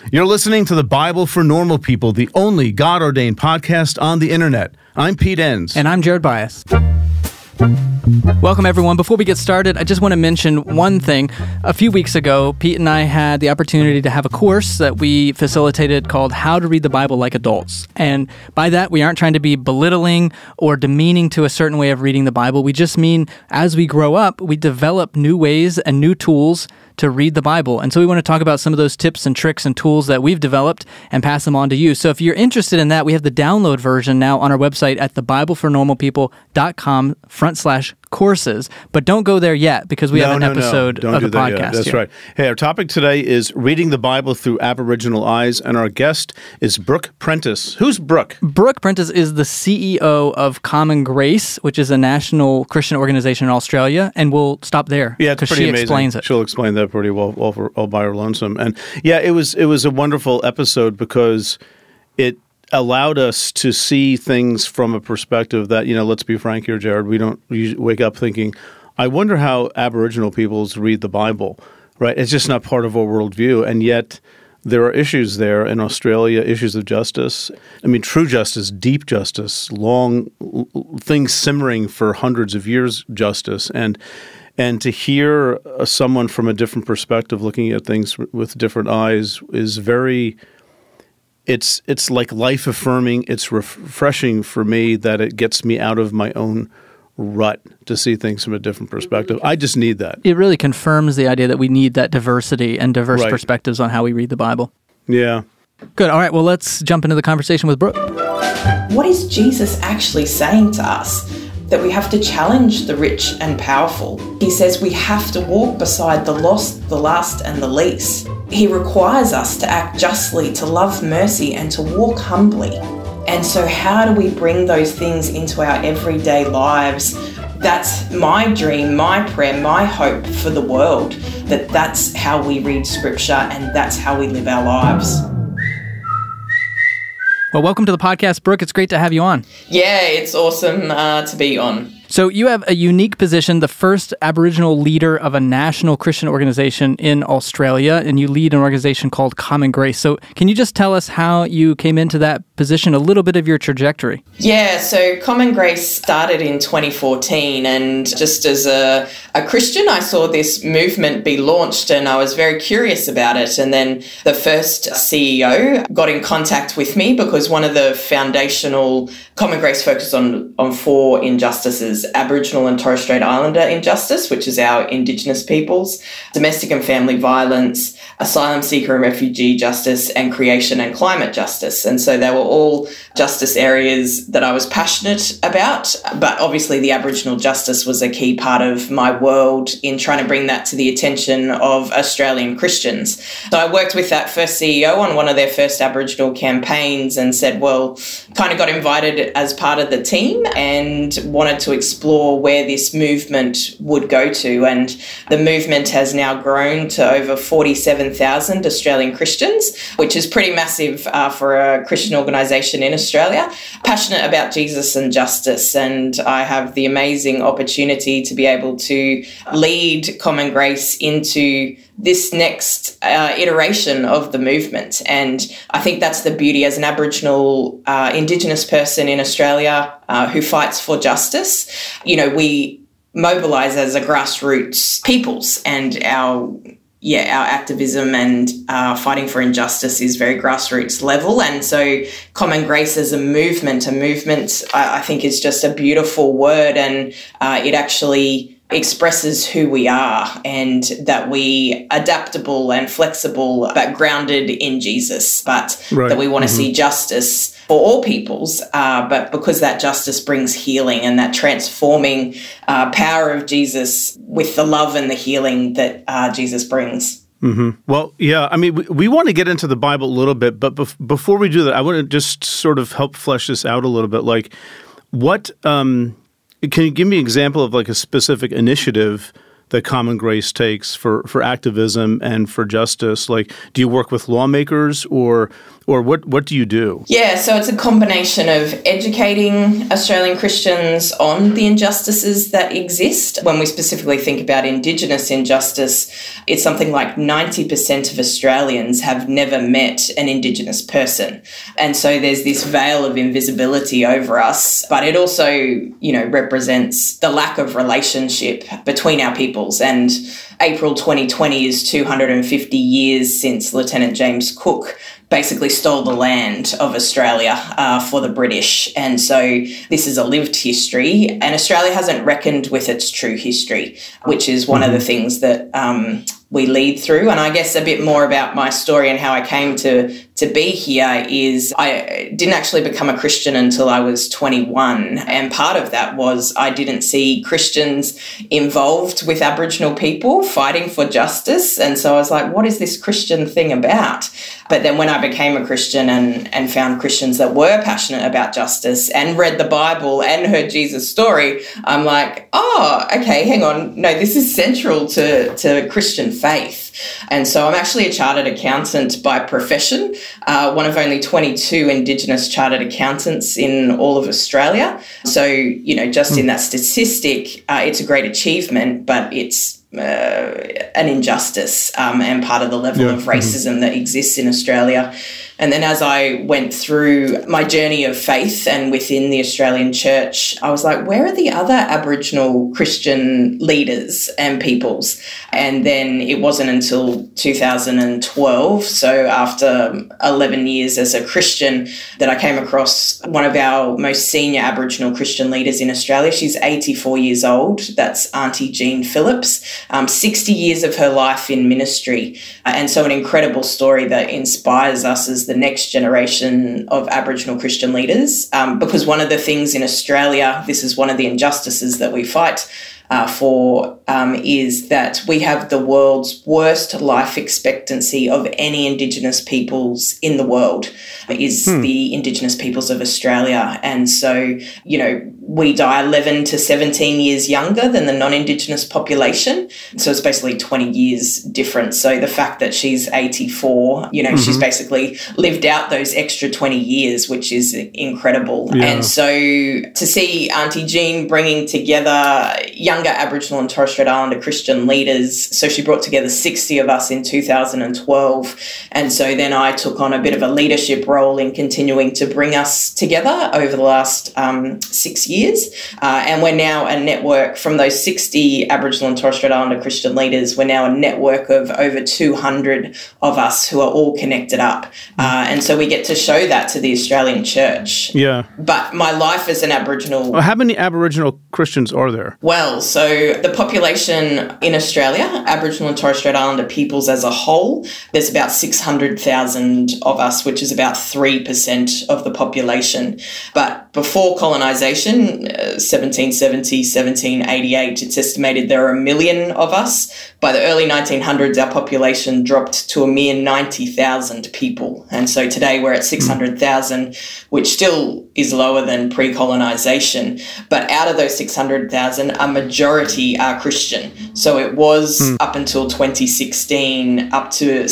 You're listening to the Bible for Normal People, the only God-ordained podcast on the internet. I'm Pete Enns. And I'm Jared Bias. Welcome, everyone. Before we get started, I just want to mention one thing. A few weeks ago, Pete and I had the opportunity to have a course that we facilitated called How to Read the Bible Like Adults. And by that, we aren't trying to be belittling or demeaning to a certain way of reading the Bible. We just mean as we grow up, we develop new ways and new tools to read the Bible. And so we want to talk about some of those tips and tricks and tools that we've developed and pass them on to you. So if you're interested in that, we have the download version now on our website at thebiblefornormalpeople.com/courses. But don't go there yet because we have an episode of the podcast. That's right. Hey, our topic today is reading the Bible through Aboriginal eyes, and our guest is Brooke Prentice. Who's Brooke? Brooke Prentice is the CEO of Common Grace, which is a national Christian organization in Australia, and we'll stop there. Yeah, it's pretty amazing. She explains it. She'll explain that pretty well all by her lonesome. And yeah, it was a wonderful episode because it allowed us to see things from a perspective that, let's be frank here, Jared, we don't wake up thinking, I wonder how Aboriginal peoples read the Bible, right? It's just not part of our worldview. And yet there are issues there in Australia, issues of justice. I mean, true justice, deep justice, long things simmering for hundreds of years justice. And to hear someone from a different perspective looking at things with different eyes is very... It's like life-affirming. It's refreshing for me that it gets me out of my own rut to see things from a different perspective. I just need that. It really confirms the idea that we need that diversity and diverse perspectives on how we read the Bible. Yeah. Good. All right. Well, let's jump into the conversation with Brooke. What is Jesus actually saying to us? That we have to challenge the rich and powerful. He says we have to walk beside the lost, the last, and the least. He requires us to act justly, to love mercy, and to walk humbly. And so how do we bring those things into our everyday lives? That's my dream, my prayer, my hope for the world, that's how we read Scripture and that's how we live our lives. Well, welcome to the podcast, Brooke. It's great to have you on. Yeah, it's awesome to be on. So you have a unique position, the first Aboriginal leader of a national Christian organization in Australia, and you lead an organization called Common Grace. So can you just tell us how you came into that position, a little bit of your trajectory? Yeah, so Common Grace started in 2014, and just as a Christian, I saw this movement be launched and I was very curious about it. And then the first CEO got in contact with me because one of the foundational Common Grace focused on four injustices: Aboriginal and Torres Strait Islander injustice, which is our Indigenous peoples, domestic and family violence, asylum seeker and refugee justice, and creation and climate justice. And so they were all justice areas that I was passionate about, but obviously the Aboriginal justice was a key part of my world in trying to bring that to the attention of Australian Christians. So I worked with that first CEO on one of their first Aboriginal campaigns and said, well, kind of got invited as part of the team and wanted to explore where this movement would go to. And the movement has now grown to over 47,000 Australian Christians, which is pretty massive for a Christian organisation in Australia, passionate about Jesus and justice. And I have the amazing opportunity to be able to lead Common Grace into this next iteration of the movement. And I think that's the beauty as an Aboriginal Indigenous person in Australia who fights for justice. We mobilise as a grassroots peoples, and our activism and fighting for injustice is very grassroots level. And so Common Grace as a movement I think is just a beautiful word, and it actually expresses who we are and that we adaptable and flexible but grounded in Jesus, but that we want to see justice for all peoples, but because that justice brings healing and that transforming power of Jesus with the love and the healing that Jesus brings. Mm-hmm. Well, yeah, I mean, we want to get into the Bible a little bit, but before we do that, I want to just sort of help flesh this out a little bit. Like, what can you give me an example of like a specific initiative that Common Grace takes for activism and for justice? Like, do you work with lawmakers, or what do you do? Yeah, so it's a combination of educating Australian Christians on the injustices that exist. When we specifically think about Indigenous injustice, it's something like 90% of Australians have never met an Indigenous person. And so there's this veil of invisibility over us, but it also, represents the lack of relationship between our peoples. And April 2020 is 250 years since Lieutenant James Cook basically stole the land of Australia for the British. And so this is a lived history, and Australia hasn't reckoned with its true history, which is one of the things that we lead through. And I guess a bit more about my story and how I came to be here is I didn't actually become a Christian until I was 21. And part of that was I didn't see Christians involved with Aboriginal people fighting for justice. And so I was like, what is this Christian thing about? But then when I became a Christian and found Christians that were passionate about justice and read the Bible and heard Jesus' story, I'm like, oh, okay, hang on. No, this is central to Christian faith. And so I'm actually a chartered accountant by profession, one of only 22 Indigenous chartered accountants in all of Australia. So, just in that statistic, it's a great achievement, but it's an injustice and part of the level of racism that exists in Australia. And then as I went through my journey of faith and within the Australian church, I was like, where are the other Aboriginal Christian leaders and peoples? And then it wasn't until 2012, so after 11 years as a Christian, that I came across one of our most senior Aboriginal Christian leaders in Australia. She's 84 years old. That's Auntie Jean Phillips, 60 years of her life in ministry. And so an incredible story that inspires us as the next generation of Aboriginal Christian leaders, because one of the things in Australia, this is one of the injustices that we fight for, is that we have the world's worst life expectancy of any Indigenous peoples in the world, is the Indigenous peoples of Australia. And so, we die 11 to 17 years younger than the non-Indigenous population. So it's basically 20 years difference. So the fact that she's 84, she's basically lived out those extra 20 years, which is incredible. Yeah. And so to see Auntie Jean bringing together younger Aboriginal and Torres Strait Islander Christian leaders, so she brought together 60 of us in 2012. And so then I took on a bit of a leadership role in continuing to bring us together over the last 6 years. And we're now a network from those 60 Aboriginal and Torres Strait Islander Christian leaders. We're now a network of over 200 of us who are all connected up. And so we get to show that to the Australian church. Yeah. But my life as an Aboriginal... Well, how many Aboriginal Christians are there? Well, so the population in Australia, Aboriginal and Torres Strait Islander peoples as a whole, there's about 600,000 of us, which is about 3% of the population. But before colonisation, 1770, 1788, it's estimated there are 1 million of us. By the early 1900s, our population dropped to a mere 90,000 people. And so today we're at 600,000, which still is lower than pre-colonisation. But out of those 600,000, a majority are Christian. So it was up until 2016, up to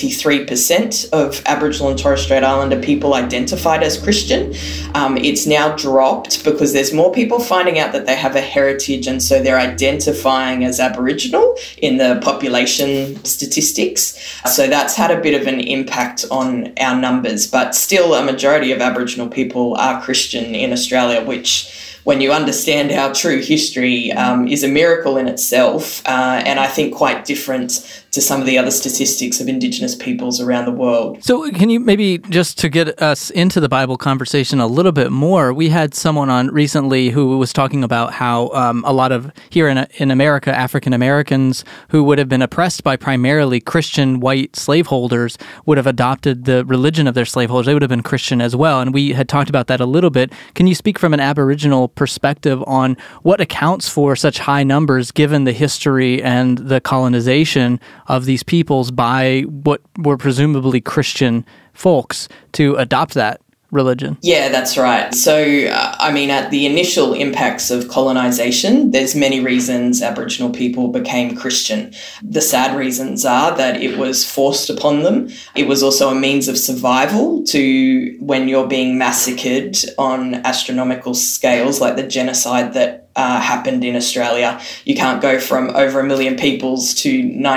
73% of Aboriginal and Torres Strait Islander people identified as Christian. It's now dropped because there's more people finding out that they have a heritage, and so they're identifying as Aboriginal in the population statistics. So that's had a bit of an impact on our numbers, but still a majority of Aboriginal people are Christian in Australia, which, when you understand our true history, is a miracle in itself, and I think quite different to some of the other statistics of Indigenous peoples around the world. So can you maybe, just to get us into the Bible conversation a little bit more, we had someone on recently who was talking about how a lot of, here in America, African Americans who would have been oppressed by primarily Christian white slaveholders would have adopted the religion of their slaveholders. They would have been Christian as well. And we had talked about that a little bit. Can you speak from an Aboriginal perspective on what accounts for such high numbers given the history and the colonization of these peoples by what were presumably Christian folks to adopt that religion. Yeah, that's right. So, at the initial impacts of colonisation, there's many reasons Aboriginal people became Christian. The sad reasons are that it was forced upon them. It was also a means of survival to when you're being massacred on astronomical scales, like the genocide that happened in Australia. You can't go from over 1 million peoples to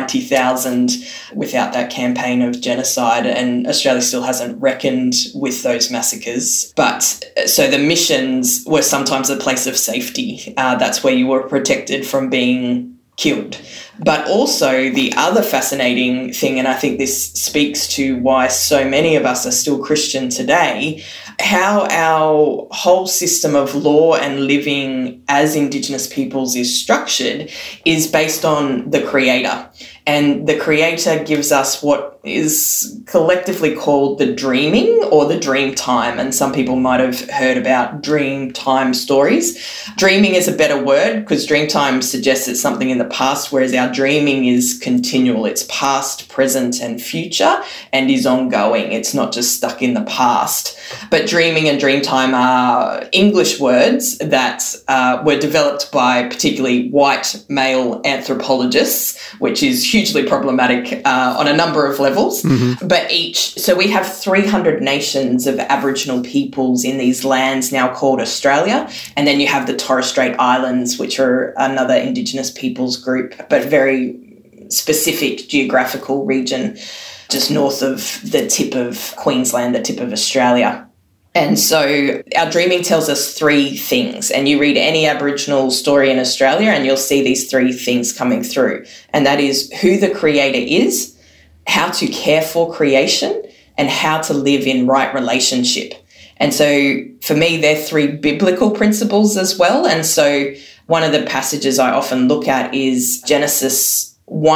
90,000 without that campaign of genocide, and Australia still hasn't reckoned with those massacres. But so the missions were sometimes a place of safety. That's where you were protected from being killed. But also the other fascinating thing, and I think this speaks to why so many of us are still Christian today, how our whole system of law and living as Indigenous peoples is structured is based on the Creator. And the Creator gives us what is collectively called the dreaming or the dream time. And some people might have heard about dream time stories. Dreaming is a better word because dream time suggests it's something in the past, whereas our dreaming is continual. It's past, present, and future, and is ongoing. It's not just stuck in the past. But dreaming and dream time are English words that were developed by particularly white male anthropologists, which is hugely problematic on a number of levels. But so we have 300 nations of Aboriginal peoples in these lands now called Australia. And then you have the Torres Strait Islands, which are another Indigenous peoples group, but very specific geographical region just north of the tip of Queensland, the tip of Australia. And so our dreaming tells us 3 things, and you read any Aboriginal story in Australia and you'll see these 3 things coming through. And that is who the Creator is, how to care for creation, and how to live in right relationship. And so for me, they're 3 biblical principles as well. And so one of the passages I often look at is Genesis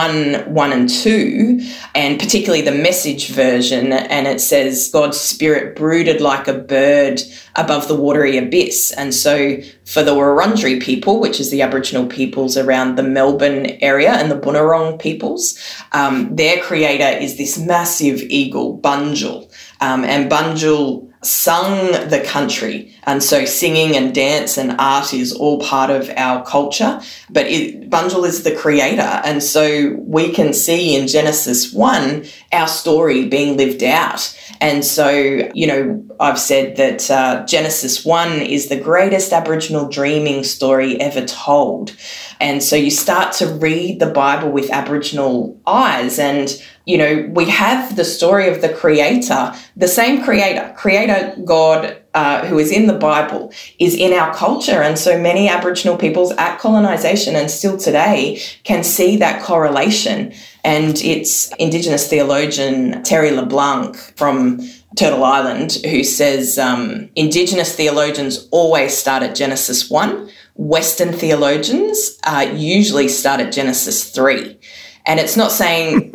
1 and 2, and particularly the Message version, and it says God's Spirit brooded like a bird above the watery abyss. And so for the Wurundjeri people, which is the Aboriginal peoples around the Melbourne area, and the Bunurong peoples, their creator is this massive eagle, Bunjil, and Bunjil sung the country. And so singing and dance and art is all part of our culture, but Bunjil is the creator. And so we can see in Genesis 1 our story being lived out. And so, I've said that Genesis 1 is the greatest Aboriginal dreaming story ever told. And so you start to read the Bible with Aboriginal eyes, and we have the story of the Creator, the same Creator God who is in the Bible is in our culture. And so many Aboriginal peoples at colonisation and still today can see that correlation. And it's Indigenous theologian Terry LeBlanc from Turtle Island who says Indigenous theologians always start at Genesis 1. Western theologians usually start at Genesis 3. And it's not saying...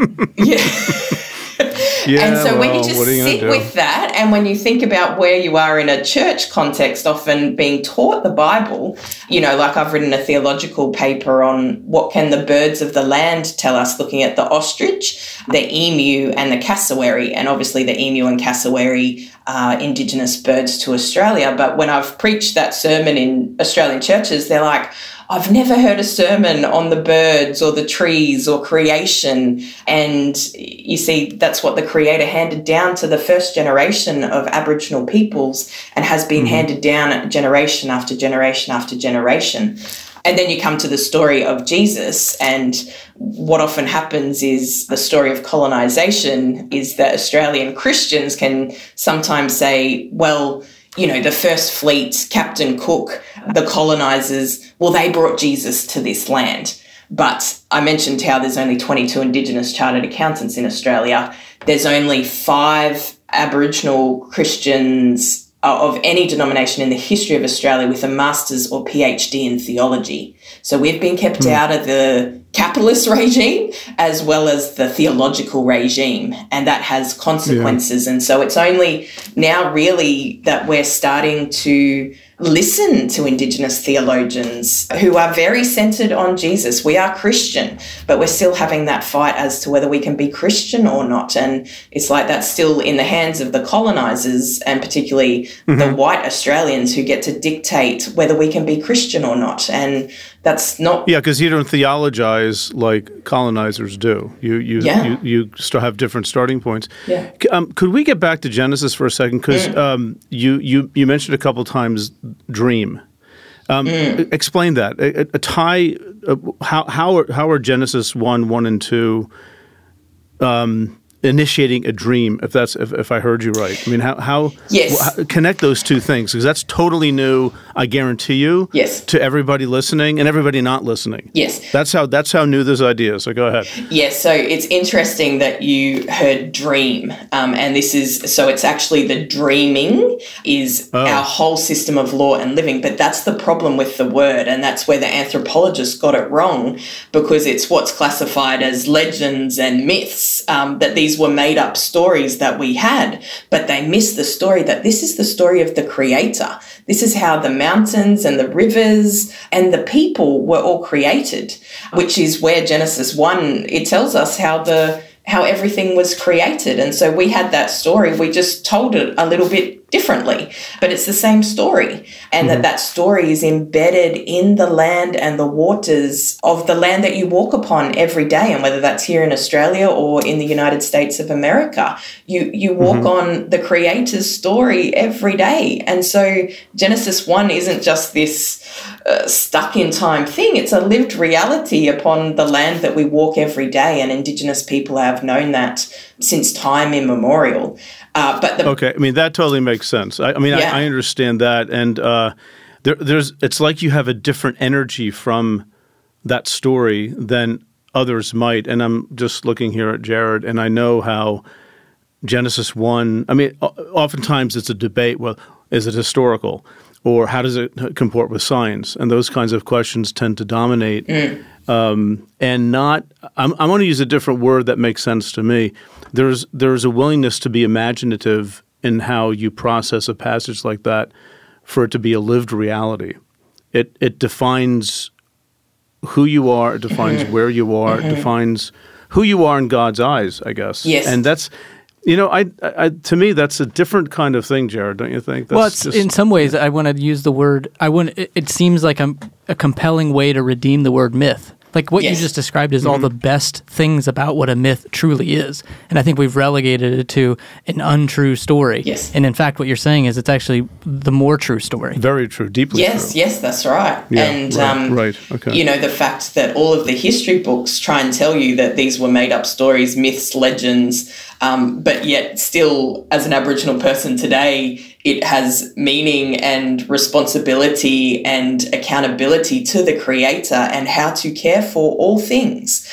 And so when you just sit with that, and when you think about where you are in a church context, often being taught the Bible, like I've written a theological paper on what can the birds of the land tell us, looking at the ostrich, the emu and the cassowary. And obviously the emu and cassowary are Indigenous birds to Australia. But when I've preached that sermon in Australian churches, they're like, I've never heard a sermon on the birds or the trees or creation. And you see, that's what the Creator handed down to the first generation of Aboriginal peoples and has been handed down generation after generation after generation. And then you come to the story of Jesus, and what often happens is the story of colonisation is that Australian Christians can sometimes say, well, the first fleet, Captain Cook, the colonisers, well, they brought Jesus to this land. But I mentioned how there's only 22 Indigenous chartered accountants in Australia. There's only 5 Aboriginal Christians of any denomination in the history of Australia with a master's or PhD in theology. So we've been kept out of the capitalist regime as well as the theological regime, and that has consequences. And so it's only now really that we're starting to listen to Indigenous theologians who are very centered on Jesus. We are Christian, but we're still having that fight as to whether we can be Christian or not. And it's like that's still in the hands of the colonizers, and particularly the white Australians who get to dictate whether we can be Christian or not. And that's not... Yeah, because you don't theologize like colonizers do. You still have different starting points. Yeah. Could we get back to Genesis for a second? Because you mentioned a couple times dream. Explain that. How are Genesis 1 and 2 initiating a dream, if I heard you right? I mean, how connect those two things, because that's totally new, I guarantee you, to everybody listening and everybody not listening. Yes. That's how new this idea is. So go ahead. Yes, so it's interesting that you heard dream, and it's actually the dreaming is our whole system of law and living, but that's the problem with the word, and that's where the anthropologists got it wrong, because it's what's classified as legends and myths, that these were made up stories that we had, but they missed the story that this is the story of the Creator. This is how the mountains and the rivers and the people were all created, which is where Genesis 1, it tells us how everything was created. And so we had that story. We just told it a little bit differently, but it's the same story. And that story is embedded in the land and the waters of the land that you walk upon every day. And whether that's here in Australia or in the United States of America, you walk on the Creator's story every day. And so Genesis 1 isn't just this stuck in time thing. It's a lived reality upon the land that we walk every day. And Indigenous people have known that since time immemorial. Okay, I mean, that totally makes sense. I understand that, and it's like you have a different energy from that story than others might. And I'm just looking here at Jared, and I know how Genesis 1, I mean, oftentimes it's a debate, well, is it historical, or how does it comport with science? And those kinds of questions tend to dominate. And not, I'm going to use a different word that makes sense to me. There's a willingness to be imaginative in how you process a passage like that for it to be a lived reality. It defines who you are, it defines where you are, it defines who you are in God's eyes, I guess. Yes. And that's, to me, that's a different kind of thing, Jared, don't you think? In some ways, I want to use the word, it seems like a compelling way to redeem the word myth. Like what you just described is all the best things about what a myth truly is. And I think we've relegated it to an untrue story. Yes. And in fact, what you're saying is it's actually the more true story. Very true, deeply true. Yes, that's right. Yeah, and, right. Okay. The fact that all of the history books try and tell you that these were made up stories, myths, legends, but yet still, as an Aboriginal person today, it has meaning and responsibility and accountability to the Creator and how to care for all things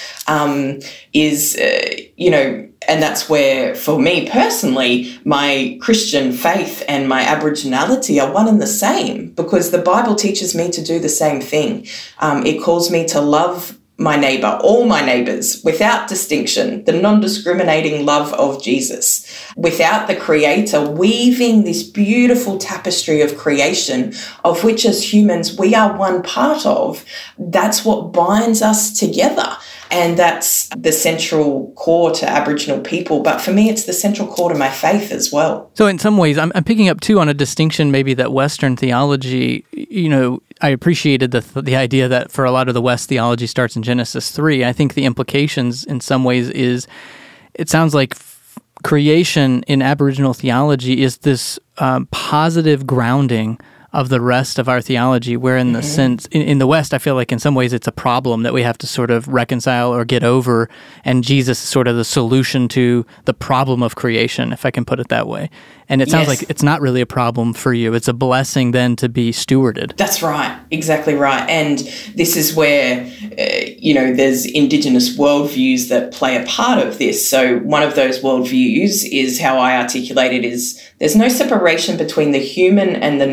and that's where, for me personally, my Christian faith and my Aboriginality are one and the same, because the Bible teaches me to do the same thing. It calls me to love my neighbor, all my neighbors, without distinction, the non-discriminating love of Jesus, without the Creator weaving this beautiful tapestry of creation, of which as humans we are one part of. That's what binds us together. And that's the central core to Aboriginal people. But for me, it's the central core to my faith as well. So in some ways, I'm picking up, too, on a distinction maybe that Western theology, I appreciated the idea that for a lot of the West, theology starts in Genesis 3. I think the implications in some ways is, it sounds like creation in Aboriginal theology is this positive grounding of the rest of our theology, where in the sense, in the West, I feel like in some ways it's a problem that we have to sort of reconcile or get over, and Jesus is sort of the solution to the problem of creation, if I can put it that way. And it sounds like it's not really a problem for you. It's a blessing then to be stewarded. That's right. Exactly right. And this is where, there's Indigenous worldviews that play a part of this. So one of those worldviews is how I articulate it is there's no separation between the human and the non-human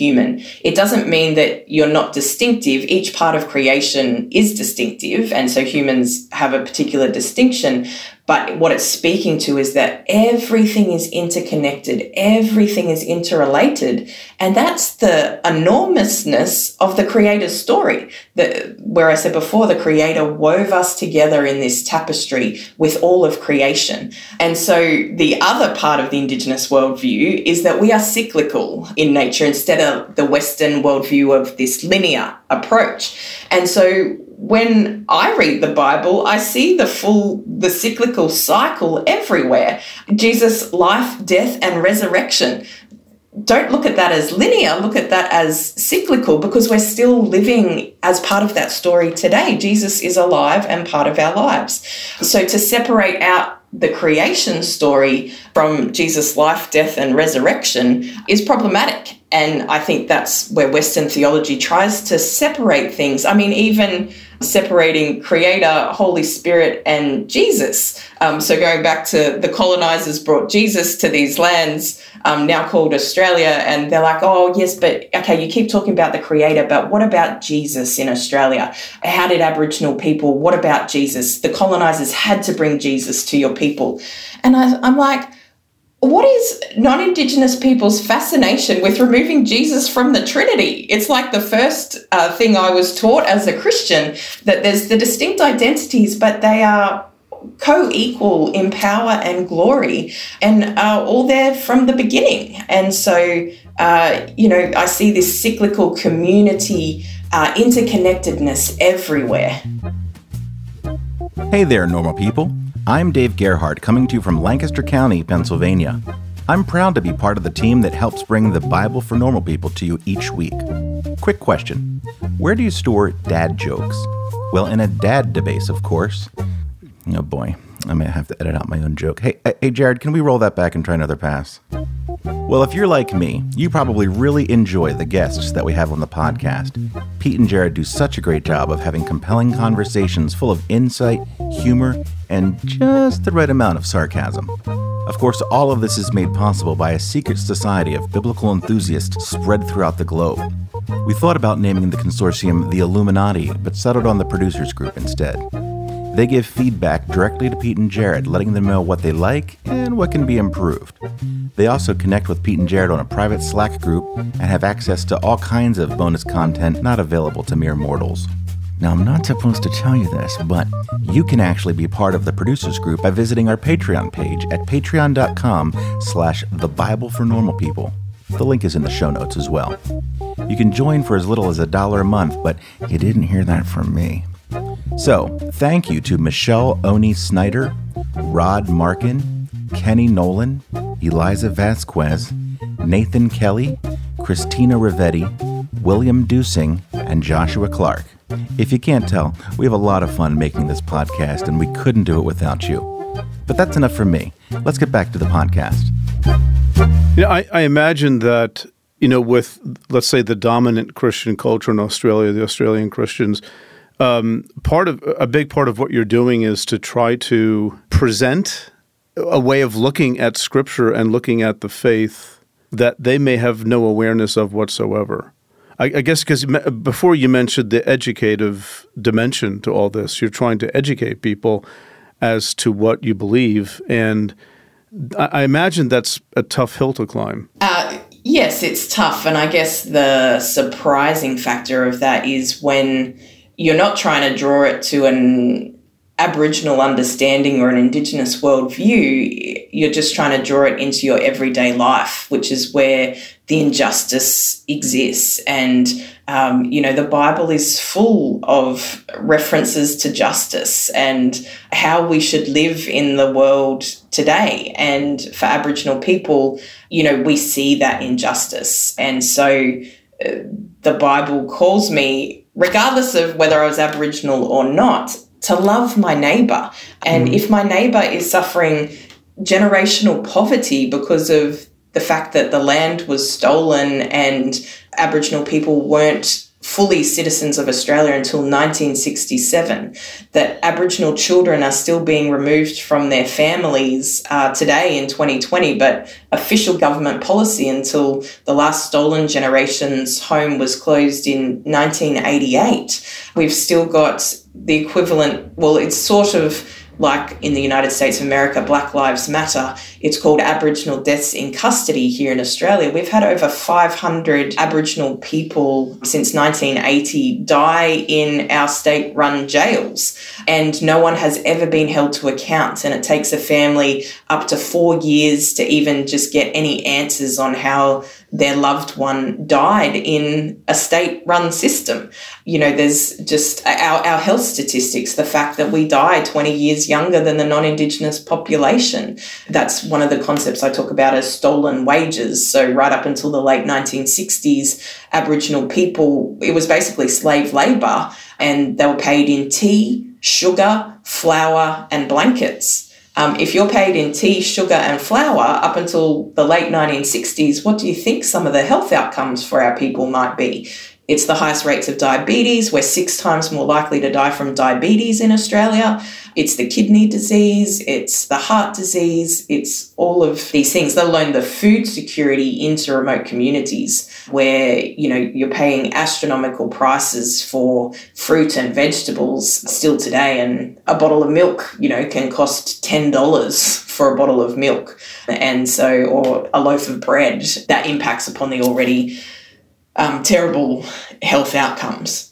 human. It doesn't mean that you're not distinctive. Each part of creation is distinctive, and so humans have a particular distinction. But what it's speaking to is that everything is interconnected, everything is interrelated, and that's the enormousness of the Creator's story. Where I said before, the Creator wove us together in this tapestry with all of creation. And so the other part of the Indigenous worldview is that we are cyclical in nature instead of the Western worldview of this linear approach. And so when I read the Bible, I see the cyclical cycle everywhere. Jesus' life, death, and resurrection. Don't look at that as linear, look at that as cyclical, because we're still living as part of that story today. Jesus is alive and part of our lives. So to separate out the creation story from Jesus' life, death, and resurrection is problematic. And I think that's where Western theology tries to separate things. I mean, even separating Creator, Holy Spirit, and Jesus. So going back to the colonizers brought Jesus to these lands, now called Australia, and they're like, oh, yes, but okay, you keep talking about the Creator, but what about Jesus in Australia? How did Aboriginal people, what about Jesus? The colonizers had to bring Jesus to your people. And I'm like, what is non-Indigenous people's fascination with removing Jesus from the Trinity? It's like the first thing I was taught as a Christian, that there's the distinct identities, but they are co-equal in power and glory and are all there from the beginning. And so, I see this cyclical community interconnectedness everywhere. Hey there, normal people. I'm Dave Gerhardt, coming to you from Lancaster County, Pennsylvania. I'm proud to be part of the team that helps bring the Bible for normal people to you each week. Quick question. Where do you store dad jokes? Well, in a dad debase, of course. Oh boy, I may have to edit out my own joke. Hey, Jared, can we roll that back and try another pass? Well, if you're like me, you probably really enjoy the guests that we have on the podcast. Pete and Jared do such a great job of having compelling conversations full of insight, humor, and just the right amount of sarcasm. Of course, all of this is made possible by a secret society of biblical enthusiasts spread throughout the globe. We thought about naming the consortium the Illuminati, but settled on the Producers Group instead. They give feedback directly to Pete and Jared, letting them know what they like and what can be improved. They also connect with Pete and Jared on a private Slack group and have access to all kinds of bonus content not available to mere mortals. Now, I'm not supposed to tell you this, but you can actually be part of the Producers Group by visiting our Patreon page at patreon.com/thebiblefornormalpeople. The link is in the show notes as well. You can join for as little as $1 a month, but you didn't hear that from me. So, thank you to Michelle Oni Snyder, Rod Markin, Kenny Nolan, Eliza Vasquez, Nathan Kelly, Christina Rivetti, William Dusing, and Joshua Clark. If you can't tell, we have a lot of fun making this podcast, and we couldn't do it without you. But that's enough from me. Let's get back to the podcast. I imagine that, with, let's say, the dominant Christian culture in Australia, the Australian Christians, a big part of what you're doing is to try to present a way of looking at Scripture and looking at the faith that they may have no awareness of whatsoever. I guess because before you mentioned the educative dimension to all this, you're trying to educate people as to what you believe, and I imagine that's a tough hill to climb. Yes, it's tough, and I guess the surprising factor of that is when you're not trying to draw it to an Aboriginal understanding or an Indigenous worldview, you're just trying to draw it into your everyday life, which is where the injustice exists. And, the Bible is full of references to justice and how we should live in the world today. And for Aboriginal people, we see that injustice. And so the Bible calls me, regardless of whether I was Aboriginal or not, to love my neighbour. And if my neighbour is suffering generational poverty because of the fact that the land was stolen and Aboriginal people weren't fully citizens of Australia until 1967, that Aboriginal children are still being removed from their families today in 2020, but official government policy until the last stolen generation's home was closed in 1988. We've still got the equivalent, well, it's sort of like in the United States of America, Black Lives Matter. It's called Aboriginal Deaths in Custody here in Australia. We've had over 500 Aboriginal people since 1980 die in our state-run jails, and no one has ever been held to account. And it takes a family up to 4 years to even just get any answers on how their loved one died in a state-run system. You know, there's just our health statistics, the fact that we die 20 years younger than the non-Indigenous population. That's one of the concepts I talk about as stolen wages. So right up until the late 1960s, Aboriginal people, it was basically slave labour, and they were paid in tea, sugar, flour, and blankets. If you're paid in tea, sugar and flour up until the late 1960s, what do you think some of the health outcomes for our people might be? It's the highest rates of diabetes. We're 6 times more likely to die from diabetes in Australia. It's the kidney disease. It's the heart disease. It's all of these things, let alone the food security into remote communities where, you know, you're paying astronomical prices for fruit and vegetables still today. And a bottle of milk, you know, can cost $10 for a bottle of milk. And so, or a loaf of bread, that impacts upon the already terrible health outcomes.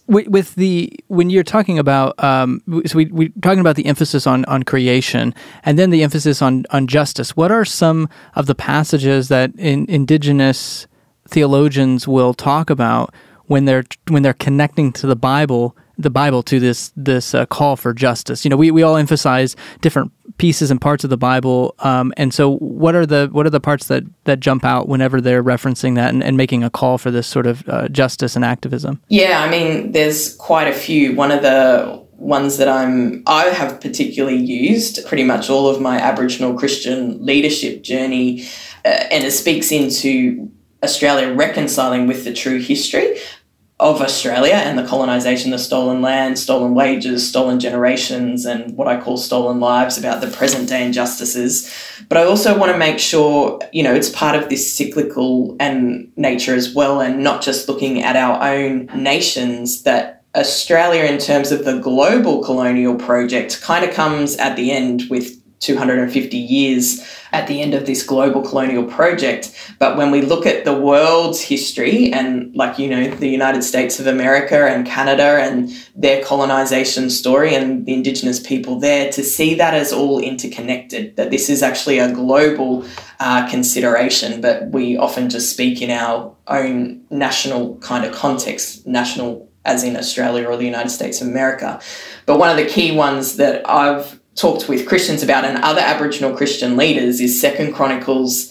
When you're talking about, so we're talking about the emphasis on creation and then the emphasis on justice. What are some of the passages that Indigenous theologians will talk about when they're connecting to the Bible to this call for justice? You know, we all emphasize different pieces and parts of the Bible, and so what are the parts that jump out whenever they're referencing that and making a call for this sort of justice and activism? Yeah, I mean, there's quite a few. One of the ones that I have particularly used pretty much all of my Aboriginal Christian leadership journey, and it speaks into Australia reconciling with the true history of Australia and the colonisation, the stolen land, stolen wages, stolen generations, and what I call stolen lives, about the present day injustices. But I also want to make sure, you know, it's part of this cyclical and nature as well, and not just looking at our own nations, that Australia, in terms of the global colonial project, kind of comes at the end with 250 years at the end of this global colonial project. But when we look at the world's history and, like, you know, the United States of America and Canada and their colonization story and the Indigenous people there, to see that as all interconnected, that this is actually a global consideration, but we often just speak in our own national kind of context, national as in Australia or the United States of America. But one of the key ones that I've talked with Christians about and other Aboriginal Christian leaders is 2 Chronicles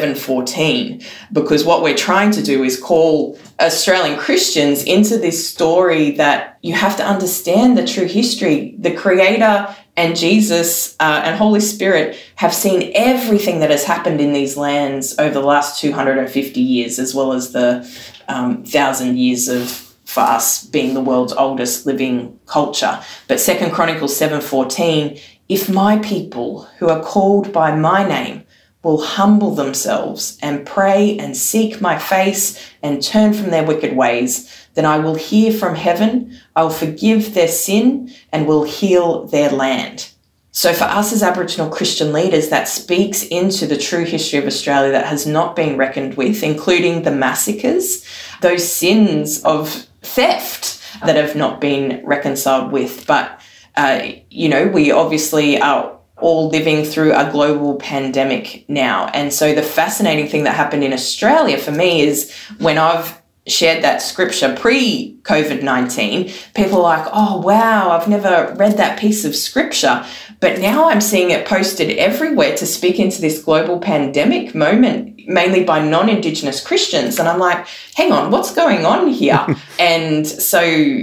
7:14, because what we're trying to do is call Australian Christians into this story that you have to understand the true history. The Creator and Jesus and Holy Spirit have seen everything that has happened in these lands over the last 250 years, as well as the 1,000 years of, for us, being the world's oldest living culture. But 2 Chronicles 7:14, if my people who are called by my name will humble themselves and pray and seek my face and turn from their wicked ways, then I will hear from heaven, I will forgive their sin and will heal their land. So for us as Aboriginal Christian leaders, that speaks into the true history of Australia that has not been reckoned with, including the massacres, those sins of theft that have not been reconciled with. But, you know, we obviously are all living through a global pandemic now. And so the fascinating thing that happened in Australia for me is when I've shared that scripture pre-COVID-19, people are like, oh, wow, I've never read that piece of scripture. But now I'm seeing it posted everywhere to speak into this global pandemic moment, mainly by non-Indigenous Christians. And I'm like, hang on, what's going on here? And so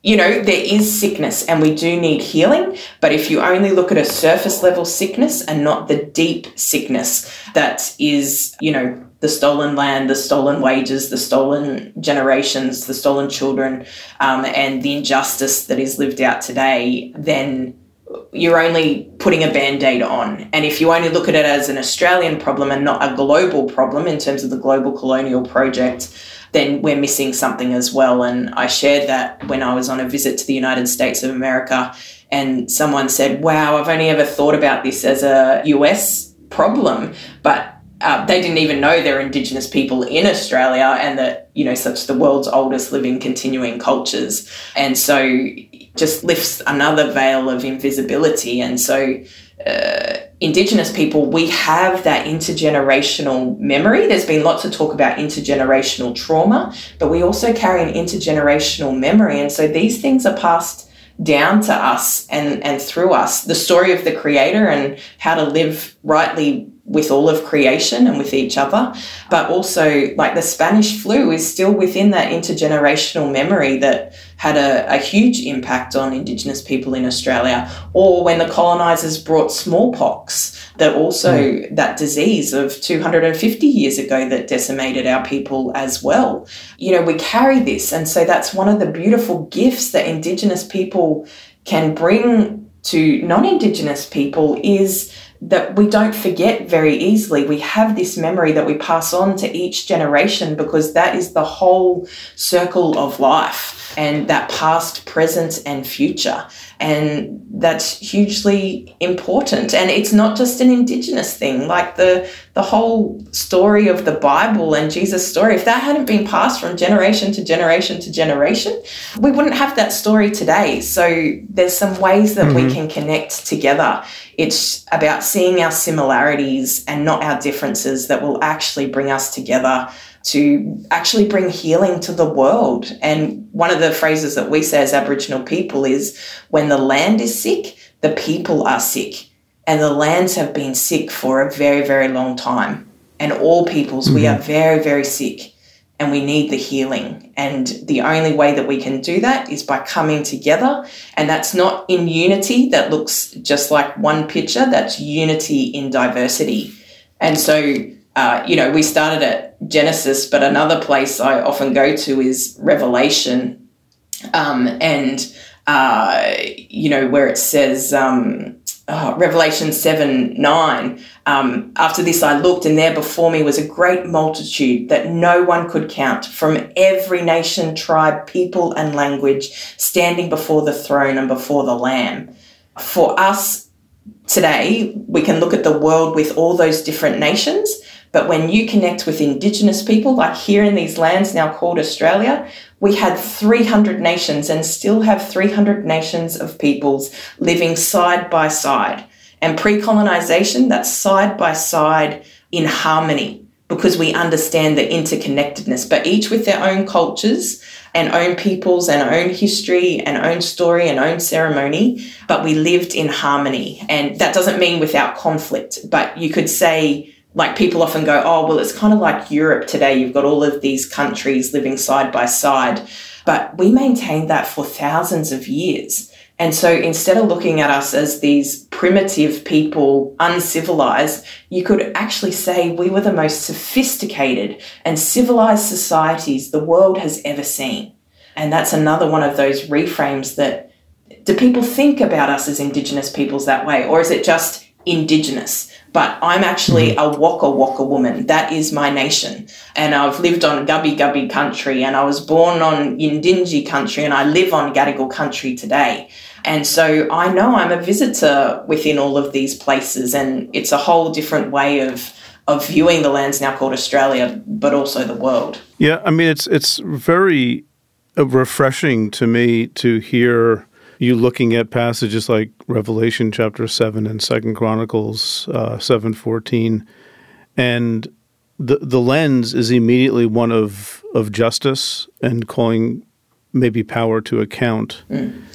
there is sickness and we do need healing, but if you only look at a surface level sickness and not the deep sickness that is, the stolen land, the stolen wages, the stolen generations, the stolen children, and the injustice that is lived out today, then you're only putting a Band-Aid on. And if you only look at it as an Australian problem and not a global problem in terms of the global colonial project, then we're missing something as well. And I shared that when I was on a visit to the United States of America, and someone said, wow, I've only ever thought about this as a US problem, but they didn't even know there are Indigenous people in Australia and that, such the world's oldest living continuing cultures. And so just lifts another veil of invisibility. And so Indigenous people, we have that intergenerational memory. There's been lots of talk about intergenerational trauma, but we also carry an intergenerational memory. And so these things are passed down to us and through us. The story of the Creator and how to live rightly with all of creation and with each other, but also like the Spanish flu is still within that intergenerational memory that had a huge impact on Indigenous people in Australia. Or when the colonisers brought smallpox, that also that disease of 250 years ago that decimated our people as well. We carry this, and so that's one of the beautiful gifts that Indigenous people can bring to non-Indigenous people is that we don't forget very easily. We have this memory that we pass on to each generation because that is the whole circle of life, and that past, present, and future. And that's hugely important. And it's not just an Indigenous thing, like the whole story of the Bible and Jesus' story. If that hadn't been passed from generation to generation to generation, we wouldn't have that story today. So there's some ways that we can connect together. It's about seeing our similarities and not our differences that will actually bring us together to actually bring healing to the world. And one of the phrases that we say as Aboriginal people is, when the land is sick, the people are sick. And the lands have been sick for a very, very long time. And all peoples, we are very, very sick and we need the healing. And the only way that we can do that is by coming together. And that's not in unity that looks just like one picture, that's unity in diversity. And so, we started at Genesis, but another place I often go to is Revelation. Where it says, Revelation 7:9, after this I looked, and there before me was a great multitude that no one could count, from every nation, tribe, people, and language, standing before the throne and before the Lamb. For us today, we can look at the world with all those different nations, but when you connect with Indigenous people, like here in these lands now called Australia, we had 300 nations and still have 300 nations of peoples living side by side. And pre-colonisation, that's side by side in harmony, because we understand the interconnectedness, but each with their own cultures and own peoples and own history and own story and own ceremony, but we lived in harmony. And that doesn't mean without conflict, but you could say, like people often go, oh, well, it's kind of like Europe today. You've got all of these countries living side by side. But we maintained that for thousands of years. And so instead of looking at us as these primitive people, uncivilized, you could actually say we were the most sophisticated and civilized societies the world has ever seen. And that's another one of those reframes that, do people think about us as Indigenous peoples that way? Or is it just Indigenous? But I'm actually a Waka Waka woman. That is my nation. And I've lived on Gubbi Gubbi country, and I was born on Yindinji country, and I live on Gadigal country today. And so I know I'm a visitor within all of these places, and it's a whole different way of viewing the lands now called Australia, but also the world. Yeah, I mean, it's very refreshing to me to hear you looking at passages like Revelation chapter 7 and 2 Chronicles 7:14, and the lens is immediately one of justice and calling maybe power to account.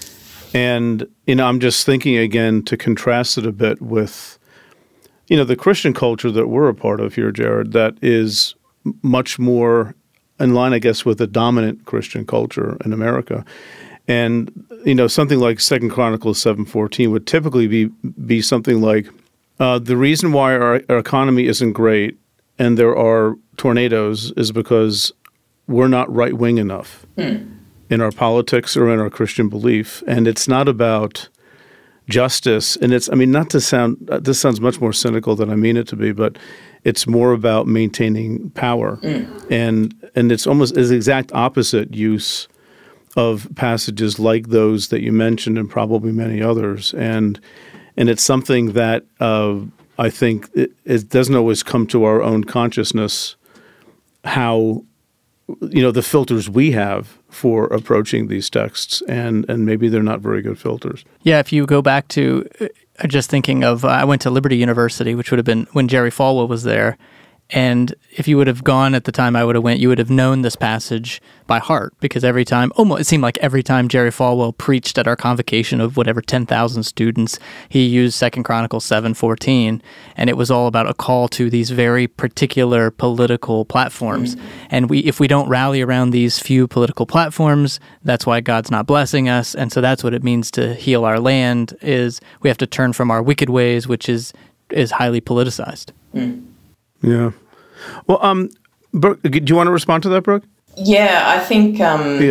And, I'm just thinking again to contrast it a bit with, the Christian culture that we're a part of here, Jared, that is much more in line, I guess, with the dominant Christian culture in America. And, something like 2 Chronicles 7:14 would typically be something like, the reason why our economy isn't great and there are tornadoes is because we're not right-wing enough in our politics or in our Christian belief. And it's not about justice. And this sounds much more cynical than I mean it to be, but it's more about maintaining power. And it's almost the exact opposite use of passages like those that you mentioned and probably many others. And it's something that I think it doesn't always come to our own consciousness how, the filters we have for approaching these texts, and maybe they're not very good filters. Yeah, if you go back to just thinking of, I went to Liberty University, which would have been when Jerry Falwell was there. And if you would have gone at the time I would have went, you would have known this passage by heart, because every time, it seemed like every time Jerry Falwell preached at our convocation of whatever 10,000 students, he used 2 Chronicles 7:14, and it was all about a call to these very particular political platforms. And if we don't rally around these few political platforms, that's why God's not blessing us. And so that's what it means to heal our land, is we have to turn from our wicked ways, which is highly politicized. Yeah. Well, Brooke, do you want to respond to that, Brooke? Yeah, I think,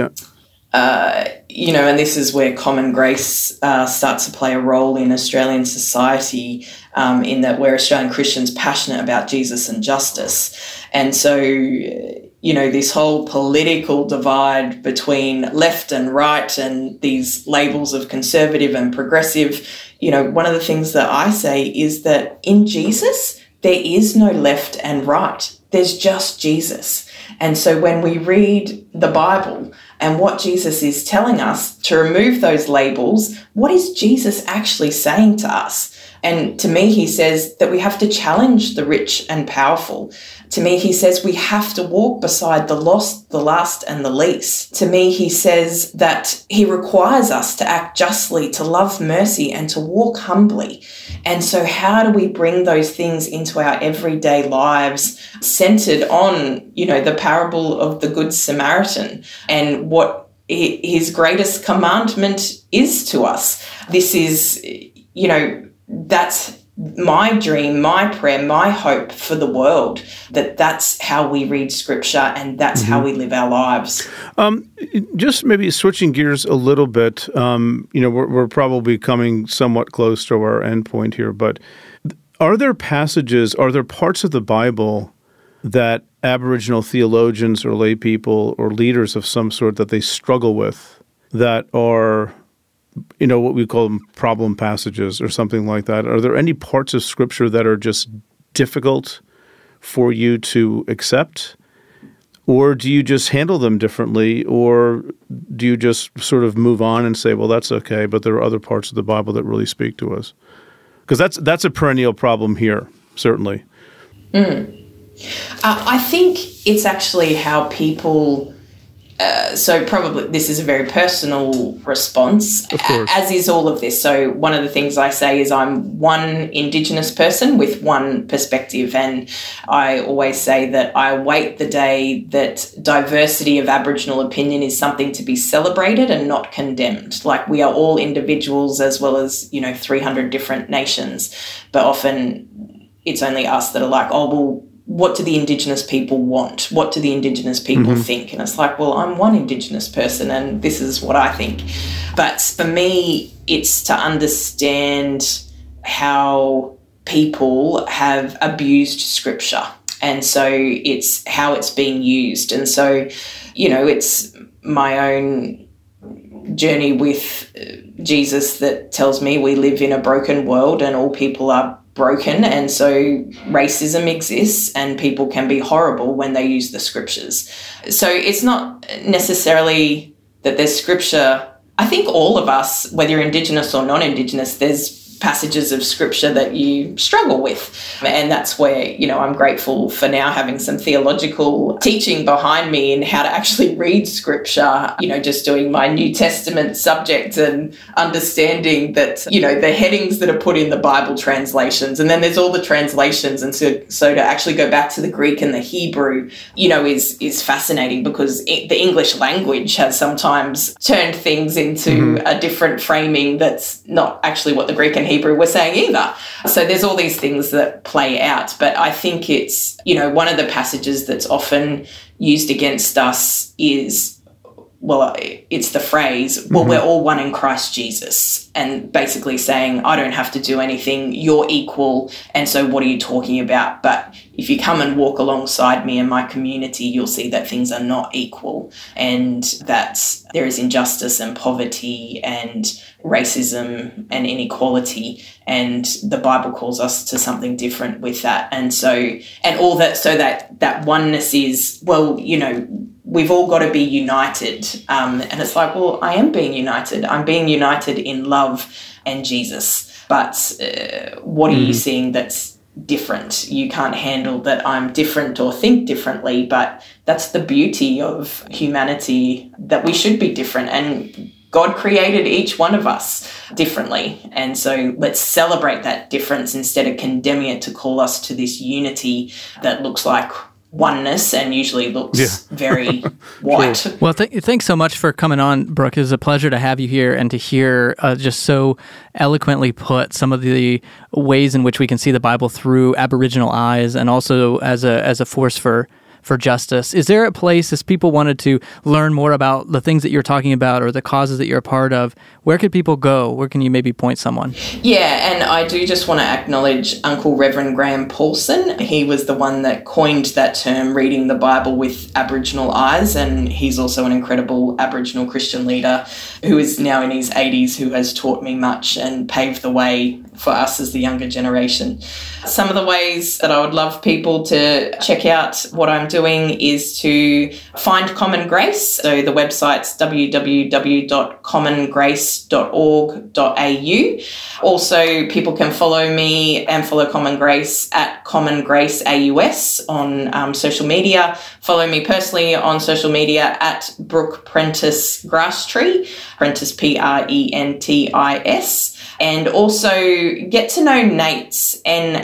and this is where common grace starts to play a role in Australian society, in that we're Australian Christians passionate about Jesus and justice. And so, this whole political divide between left and right and these labels of conservative and progressive, one of the things that I say is that in Jesus, there is no left and right. There's just Jesus. And so when we read the Bible and what Jesus is telling us to remove those labels, what is Jesus actually saying to us? And to me, he says that we have to challenge the rich and powerful. To me, he says we have to walk beside the lost, the last, and the least. To me, he says that he requires us to act justly, to love mercy, and to walk humbly. And so how do we bring those things into our everyday lives, centered on, the parable of the Good Samaritan and what his greatest commandment is to us? This is, that's my dream, my prayer, my hope for the world, that's how we read Scripture and that's how we live our lives. Just maybe switching gears a little bit, we're probably coming somewhat close to our end point here, but are there parts of the Bible that Aboriginal theologians or lay people or leaders of some sort that they struggle with that are what we call them problem passages or something like that? Are there any parts of Scripture that are just difficult for you to accept? Or do you just handle them differently? Or do you just sort of move on and say, well, that's okay, but there are other parts of the Bible that really speak to us? Because that's a perennial problem here, certainly. I think it's actually how people... so probably this is a very personal response, as is all of this. So one of the things I say is I'm one Indigenous person with one perspective, and I always say that I await the day that diversity of Aboriginal opinion is something to be celebrated and not condemned. Like, we are all individuals as well as, 300 different nations, but often it's only us that are like, oh, well, what do the Indigenous people want? What do the Indigenous people think? And it's like, well, I'm one Indigenous person and this is what I think. But for me, it's to understand how people have abused Scripture. And so it's how it's being used. And so, it's my own journey with Jesus that tells me we live in a broken world and all people are broken, and so racism exists and people can be horrible when they use the Scriptures. So it's not necessarily that there's Scripture. I think all of us, whether you're Indigenous or non-Indigenous, there's passages of scripture that you struggle with. And that's where, I'm grateful for now having some theological teaching behind me in how to actually read scripture, just doing my New Testament subject and understanding that, the headings that are put in the Bible translations, and then there's all the translations. And so to actually go back to the Greek and the Hebrew, is fascinating, because the English language has sometimes turned things into a different framing that's not actually what the Greek and Hebrew were saying either. So there's all these things that play out. But I think it's, one of the passages that's often used against us is, it's the phrase, we're all one in Christ Jesus, and basically saying, I don't have to do anything, you're equal, and so what are you talking about? But if you come and walk alongside me in my community, you'll see that things are not equal, and that there is injustice and poverty and racism and inequality, and the Bible calls us to something different with that. And so, and all that, so that oneness is, we've all got to be united. And it's like, well, I am being united. I'm being united in love and Jesus. But what are you seeing that's different? You can't handle that I'm different or think differently, but that's the beauty of humanity, that we should be different. And God created each one of us differently. And so let's celebrate that difference instead of condemning it to call us to this unity that looks like oneness and usually looks very white. Well, thanks so much for coming on, Brooke. It was a pleasure to have you here and to hear just so eloquently put some of the ways in which we can see the Bible through Aboriginal eyes, and also as a force for justice. Is there a place, as people wanted to learn more about the things that you're talking about or the causes that you're a part of, where could people go? Where can you maybe point someone? Yeah, and I do just want to acknowledge Uncle Reverend Graham Paulson. He was the one that coined that term, reading the Bible with Aboriginal eyes, and he's also an incredible Aboriginal Christian leader who is now in his 80s, who has taught me much and paved the way for us as the younger generation. Some of the ways that I would love people to check out what I'm doing is to find Common Grace. So the website's www.commongrace.org.au. Also, people can follow me and follow Common Grace at Common Grace AUS on social media. Follow me personally on social media at Brooke Prentice Grasstree, Prentice Prentis. And also get to know NAITS,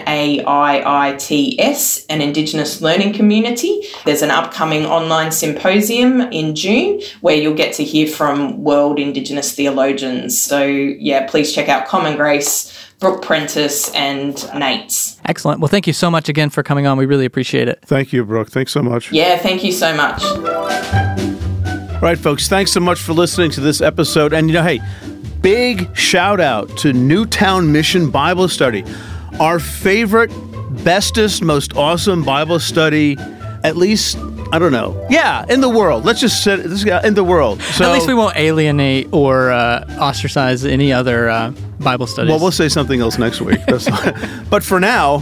NAIITS, an Indigenous learning community. There's an upcoming online symposium in June where you'll get to hear from world Indigenous theologians. So, yeah, please check out Common Grace, Brooke Prentice, and NAITS. Excellent. Well, thank you so much again for coming on. We really appreciate it. Thank you, Brooke. Thanks so much. Yeah, thank you so much. All right, folks, thanks so much for listening to this episode. And, hey, big shout out to Newtown Mission Bible Study, our favorite, bestest, most awesome Bible study, at least, I don't know. Yeah, in the world. Let's just say this guy in the world. So, at least we won't alienate or ostracize any other Bible studies. Well, we'll say something else next week. But for now,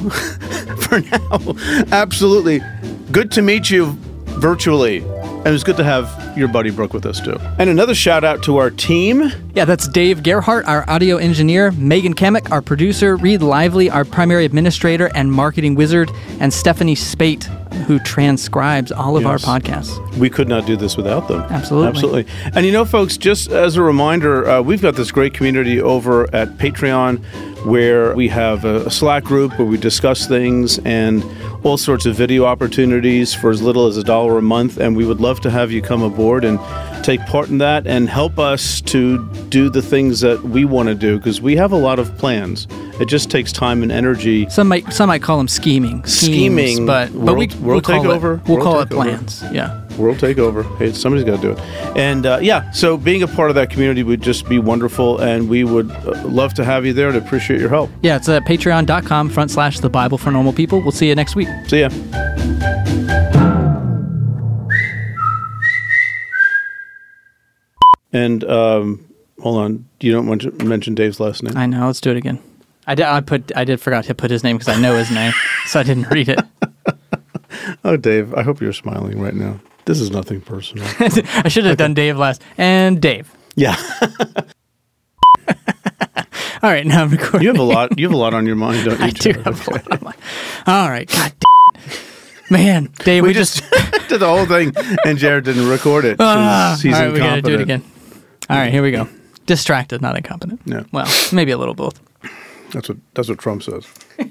absolutely. Good to meet you virtually. And it was good to have your buddy Brooke with us, too. And another shout out to our team. Yeah, that's Dave Gerhardt, our audio engineer, Megan Kamek, our producer, Reed Lively, our primary administrator and marketing wizard, and Stephanie Spate, who transcribes all of our podcasts. We could not do this without them. Absolutely. And folks, just as a reminder, we've got this great community over at Patreon where we have a Slack group where we discuss things and all sorts of video opportunities for as little as $1 a month. And we would love to have you come aboard and take part in that and help us to do the things that we want to do, because we have a lot of plans. It just takes time and energy. Some might call them scheming, but we'll take over. We'll call it plans. Yeah. World takeover. Hey, somebody's got to do it. And so being a part of that community would just be wonderful, and we would love to have you there and appreciate your help. Yeah, it's at patreon.com/The Bible for Normal People. We'll see you next week. See ya. And hold on, you don't want to mention Dave's last name? I know. Let's do it again. I did forgot to put his name because I know his name, so I didn't read it. Oh, Dave, I hope you're smiling right now. This is nothing personal. I should have done Dave last. And Dave. Yeah. All right, now I'm recording. You have a lot. You have a lot on your mind, don't you? I do Jared? have a lot on my. All right, God damn it. Man, Dave, We just did the whole thing, and Jared didn't record it. He's all right, we got to do it incompetent. again. All right, here we go. Distracted, not incompetent. Yeah. Well, maybe a little both. That's what Trump says.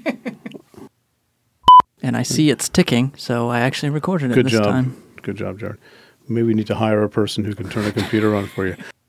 And I see it's ticking, so I actually recorded it Good this job. time. Good job, Jared. Maybe we need to hire a person who can turn a computer on for you.